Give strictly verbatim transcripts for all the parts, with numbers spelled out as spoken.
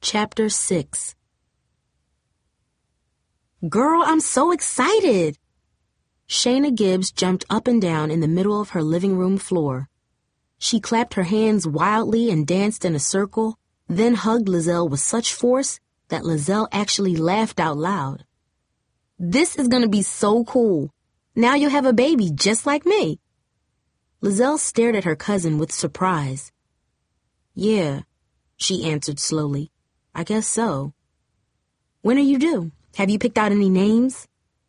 Chapter six. Girl, I'm so excited! Shayna Gibbs jumped up and down in the middle of her living room floor. She clapped her hands wildly and danced in a circle, then hugged Lizelle with such force that Lizelle actually laughed out loud. This is gonna be so cool. Now you'll have a baby just like me. Lizelle stared at her cousin with surprise. Yeah, she answered slowly. I guess so. When are you due? Have you picked out any names?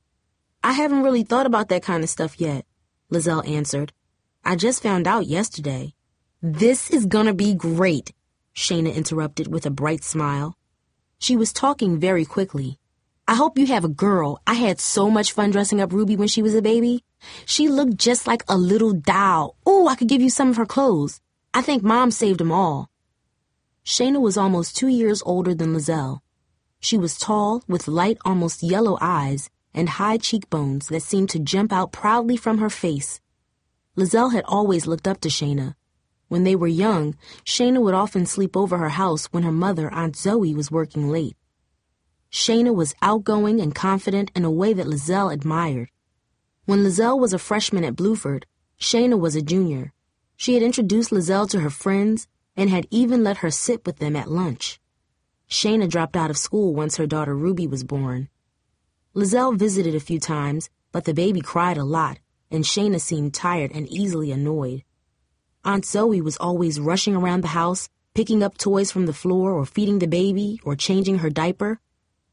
I haven't really thought about that kind of stuff yet, Lizelle answered. I just found out yesterday. This is gonna be great, Shayna interrupted with a bright smile. She was talking very quickly. I hope you have a girl. I had so much fun dressing up Ruby when she was a baby. She looked just like a little doll. Ooh, I could give you some of her clothes. I think Mom saved them all. Shayna was almost two years older than Lizelle. She was tall, with light, almost yellow eyes, and high cheekbones that seemed to jump out proudly from her face. Lizelle had always looked up to Shayna. When they were young, Shayna would often sleep over her house when her mother, Aunt Zoe, was working late. Shayna was outgoing and confident in a way that Lizelle admired. When Lizelle was a freshman at Bluford, Shayna was a junior. She had introduced Lizelle to her friends and had even let her sit with them at lunch. Shayna dropped out of school once her daughter Ruby was born. Lizelle visited a few times, but the baby cried a lot, and Shayna seemed tired and easily annoyed. Aunt Zoe was always rushing around the house, picking up toys from the floor or feeding the baby or changing her diaper.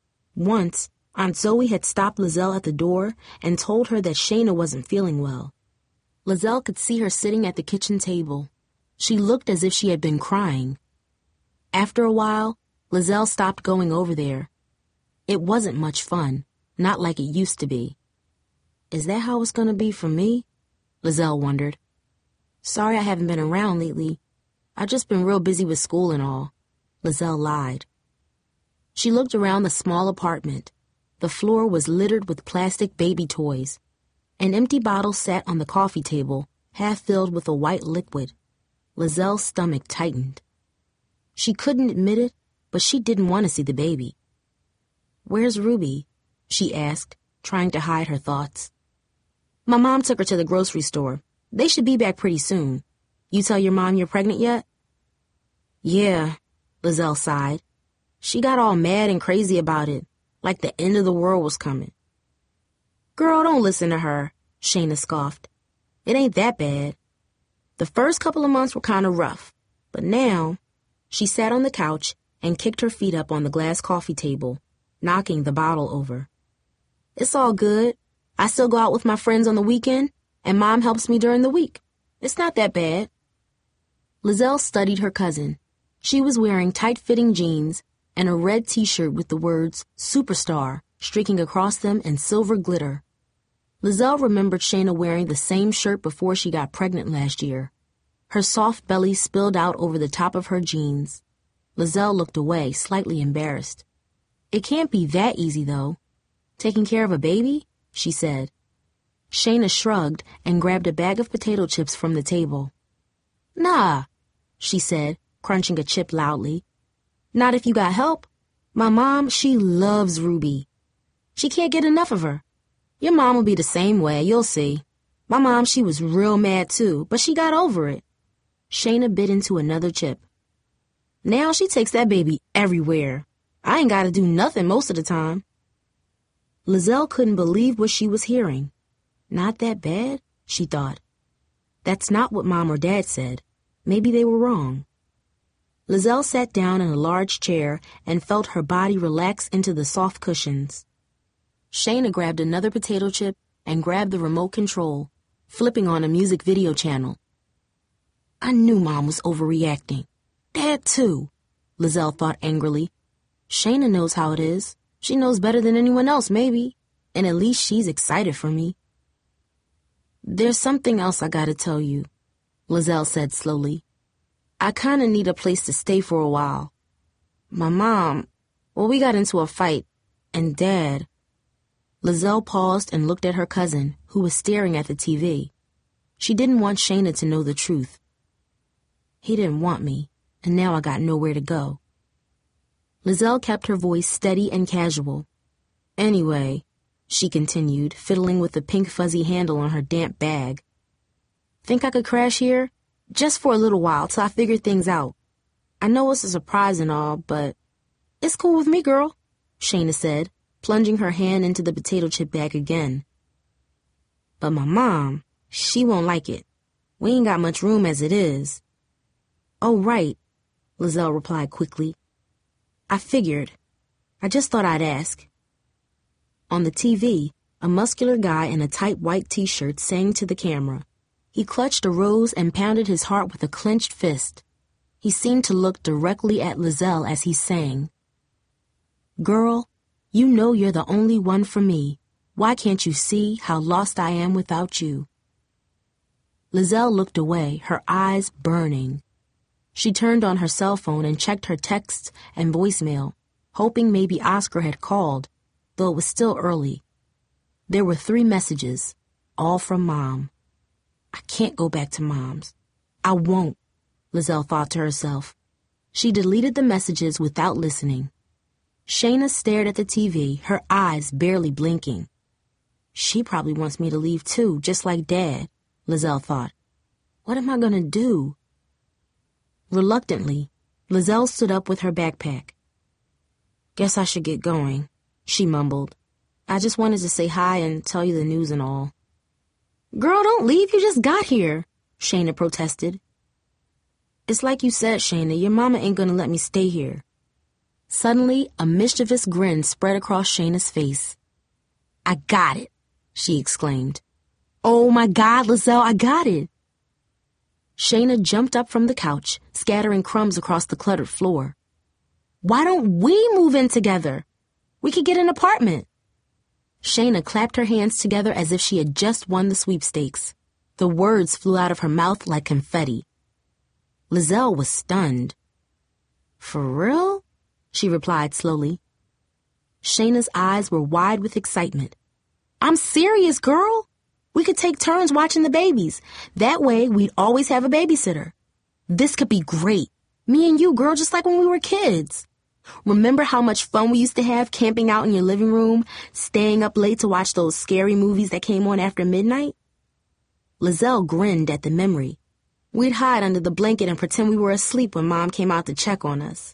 Once, Aunt Zoe had stopped Lizelle at the door and told her that Shayna wasn't feeling well. Lizelle could see her sitting at the kitchen table. She looked as if she had been crying. After a while, Lizelle stopped going over there. It wasn't much fun, not like it used to be. Is that how it's going to be for me? Lizelle wondered. Sorry I haven't been around lately. I've just been real busy with school and all. Lizelle lied. She looked around the small apartment. The floor was littered with plastic baby toys. An empty bottle sat on the coffee table, half filled with a white liquid. Lizelle's stomach tightened. She couldn't admit it, but she didn't want to see the baby. Where's Ruby? She asked, trying to hide her thoughts. My mom took her to the grocery store. They should be back pretty soon. You tell your mom you're pregnant yet? Yeah, Lizelle sighed. She got all mad and crazy about it, like the end of the world was coming. Girl, don't listen to her, Shayna scoffed. It ain't that bad. The first couple of months were kind of rough, but now... She sat on the couch and kicked her feet up on the glass coffee table, knocking the bottle over. It's all good. I still go out with my friends on the weekend, and Mom helps me during the week. It's not that bad. Lizelle studied her cousin. She was wearing tight-fitting jeans and a red T-shirt with the words Superstar streaking across them in silver glitter. Lizelle remembered Shayna wearing the same shirt before she got pregnant last year. Her soft belly spilled out over the top of her jeans. Lizelle looked away, slightly embarrassed. It can't be that easy, though. Taking care of a baby? She said. Shayna shrugged and grabbed a bag of potato chips from the table. Nah, she said, crunching a chip loudly. Not if you got help. My mom, she loves Ruby. She can't get enough of her. Your mom will be the same way, you'll see. My mom, she was real mad too, but she got over it. Shayna bit into another chip. Now she takes that baby everywhere. I ain't gotta do nothing most of the time. Lizelle couldn't believe what she was hearing. Not that bad, she thought. That's not what Mom or Dad said. Maybe they were wrong. Lizelle sat down in a large chair and felt her body relax into the soft cushions. Shayna grabbed another potato chip and grabbed the remote control, flipping on a music video channel. I knew Mom was overreacting. Dad, too, Lizelle thought angrily. Shayna knows how it is. She knows better than anyone else, maybe. And at least she's excited for me. There's something else I gotta tell you, Lizelle said slowly. I kinda need a place to stay for a while. My mom, well, we got into a fight, and Dad... Lizelle paused and looked at her cousin, who was staring at the T V. She didn't want Shayna to know the truth. He didn't want me, and now I got nowhere to go. Lizelle kept her voice steady and casual. Anyway, she continued, fiddling with the pink fuzzy handle on her damp bag. Think I could crash here? Just for a little while, till I figure things out. I know it's a surprise and all, but it's cool with me, girl, Shayna said, plunging her hand into the potato chip bag again. But my mom, she won't like it. We ain't got much room as it is. Oh, right, Lizelle replied quickly. I figured. I just thought I'd ask. On the T V, a muscular guy in a tight white t-shirt sang to the camera. He clutched a rose and pounded his heart with a clenched fist. He seemed to look directly at Lizelle as he sang. Girl, you know you're the only one for me. Why can't you see how lost I am without you? Lizelle looked away, her eyes burning. She turned on her cell phone and checked her texts and voicemail, hoping maybe Oscar had called, though it was still early. There were three messages, all from Mom. I can't go back to Mom's. I won't, Lizelle thought to herself. She deleted the messages without listening. Shayna stared at the T V, her eyes barely blinking. She probably wants me to leave too, just like Dad, Lizelle thought. What am I gonna do? Reluctantly, Lizelle stood up with her backpack. Guess I should get going, she mumbled. I just wanted to say hi and tell you the news and all. Girl, don't leave, you just got here, Shayna protested. It's like you said, Shayna, your mama ain't gonna let me stay here. Suddenly, a mischievous grin spread across Shayna's face. I got it, she exclaimed. Oh my God, Lizelle, I got it. Shayna jumped up from the couch, scattering crumbs across the cluttered floor. Why don't we move in together? We could get an apartment. Shayna clapped her hands together as if she had just won the sweepstakes. The words flew out of her mouth like confetti. Lizelle was stunned. For real? She replied slowly. Shayna's eyes were wide with excitement. I'm serious, girl. We could take turns watching the babies. That way, we'd always have a babysitter. This could be great. Me and you, girl, just like when we were kids. Remember how much fun we used to have camping out in your living room, staying up late to watch those scary movies that came on after midnight? Lizelle grinned at the memory. We'd hide under the blanket and pretend we were asleep when Mom came out to check on us.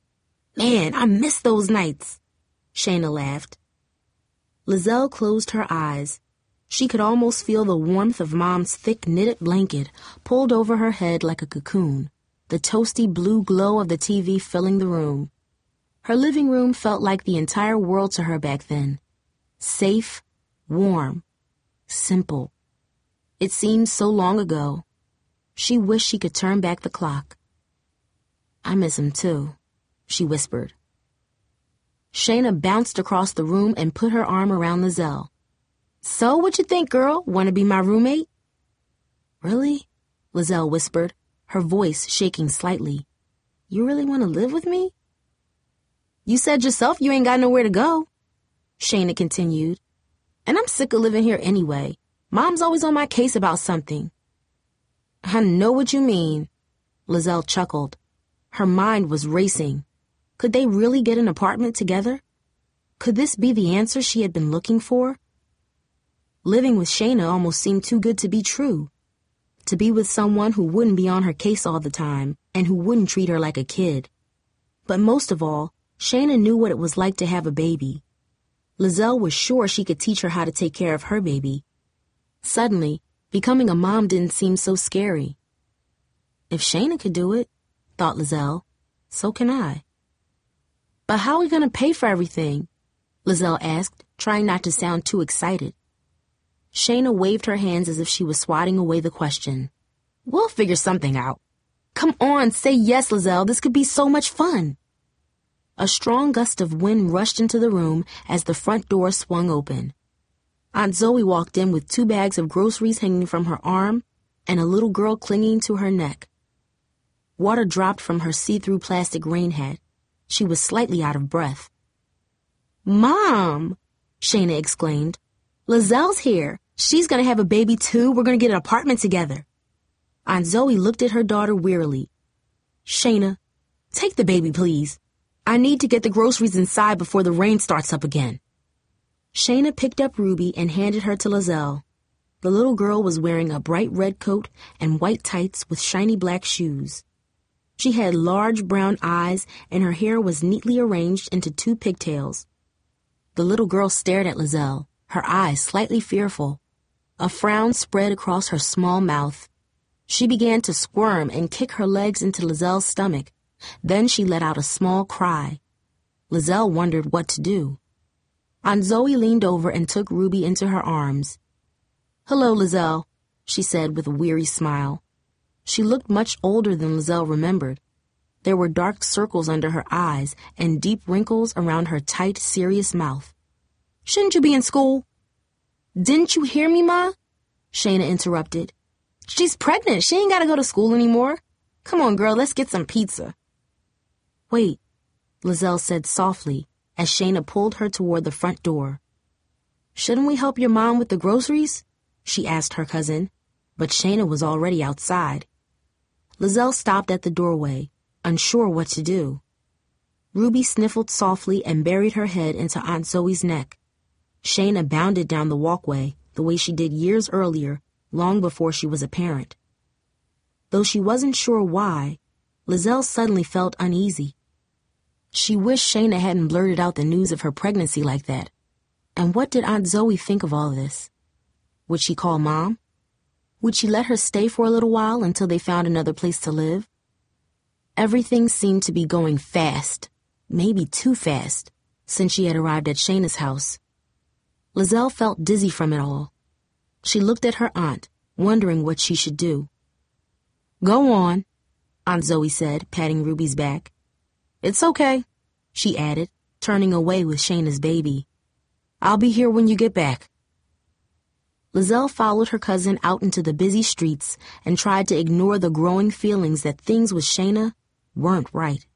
Man, I miss those nights, Shayna laughed. Lizelle closed her eyes. She could almost feel the warmth of Mom's thick knitted blanket pulled over her head like a cocoon, the toasty blue glow of the T V filling the room. Her living room felt like the entire world to her back then. Safe, warm, simple. It seemed so long ago. She wished she could turn back the clock. I miss him too, she whispered. Shayna bounced across the room and put her arm around Lizelle. So, what you think, girl? Want to be my roommate? Really? Lizelle whispered, her voice shaking slightly. You really want to live with me? You said yourself you ain't got nowhere to go, Shayna continued. And I'm sick of living here anyway. Mom's always on my case about something. I know what you mean, Lizelle chuckled. Her mind was racing. Could they really get an apartment together? Could this be the answer she had been looking for? Living with Shayna almost seemed too good to be true. To be with someone who wouldn't be on her case all the time and who wouldn't treat her like a kid. But most of all, Shayna knew what it was like to have a baby. Lizelle was sure she could teach her how to take care of her baby. Suddenly, becoming a mom didn't seem so scary. If Shayna could do it, thought Lizelle, so can I. But how are we going to pay for everything? Lizelle asked, trying not to sound too excited. Shayna waved her hands as if she was swatting away the question. We'll figure something out. Come on, say yes, Lizelle. This could be so much fun. A strong gust of wind rushed into the room as the front door swung open. Aunt Zoe walked in with two bags of groceries hanging from her arm and a little girl clinging to her neck. Water dropped from her see-through plastic rain hat. She was slightly out of breath. Mom, Shayna exclaimed. Lizelle's here. She's going to have a baby too. We're going to get an apartment together. Aunt Zoe looked at her daughter wearily. Shayna, take the baby, please. I need to get the groceries inside before the rain starts up again. Shayna picked up Ruby and handed her to Lizelle. The little girl was wearing a bright red coat and white tights with shiny black shoes. She had large brown eyes and her hair was neatly arranged into two pigtails. The little girl stared at Lizelle, her eyes slightly fearful. A frown spread across her small mouth. She began to squirm and kick her legs into Lizelle's stomach. Then she let out a small cry. Lizelle wondered what to do. Aunt Zoe leaned over and took Ruby into her arms. "Hello, Lizelle," she said with a weary smile. She looked much older than Lizelle remembered. There were dark circles under her eyes and deep wrinkles around her tight, serious mouth. "Shouldn't you be in school?" "Didn't you hear me, Ma?" Shayna interrupted. "She's pregnant. She ain't got to go to school anymore. Come on, girl, let's get some pizza." "Wait," Lizelle said softly as Shayna pulled her toward the front door. "Shouldn't we help your mom with the groceries?" she asked her cousin, but Shayna was already outside. Lizelle stopped at the doorway, unsure what to do. Ruby sniffled softly and buried her head into Aunt Zoe's neck. Shayna bounded down the walkway the way she did years earlier, long before she was a parent. Though she wasn't sure why, Lizelle suddenly felt uneasy. She wished Shayna hadn't blurted out the news of her pregnancy like that. And what did Aunt Zoe think of all this? Would she call Mom? Would she let her stay for a little while until they found another place to live? Everything seemed to be going fast, maybe too fast, since she had arrived at Shayna's house. Lizelle felt dizzy from it all. She looked at her aunt, wondering what she should do. "Go on," Aunt Zoe said, patting Ruby's back. "It's okay," she added, turning away with Shayna's baby. "I'll be here when you get back." Lizelle followed her cousin out into the busy streets and tried to ignore the growing feelings that things with Shayna weren't right.